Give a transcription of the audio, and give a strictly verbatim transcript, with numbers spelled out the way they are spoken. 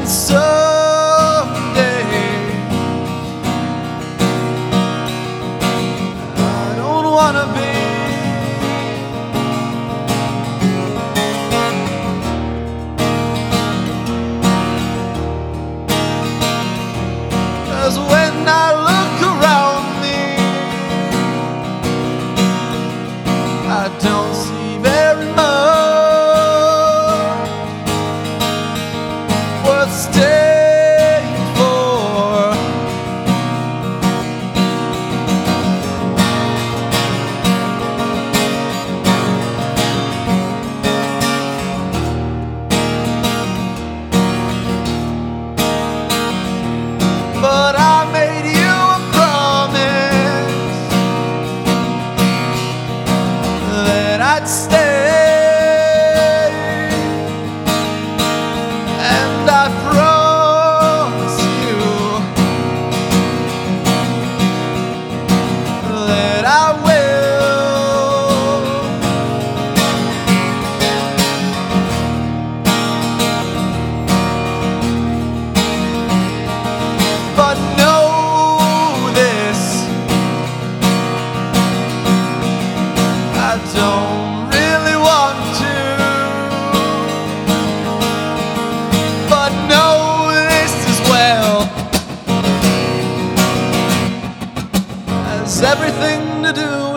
And someday I don't wanna be. 'Cause when I look around me, I don't see very much worth staying for. But I made you a promise that I'd stay, and I promise you that I will. But know this, I don't really want to. But know this as well, has everything to do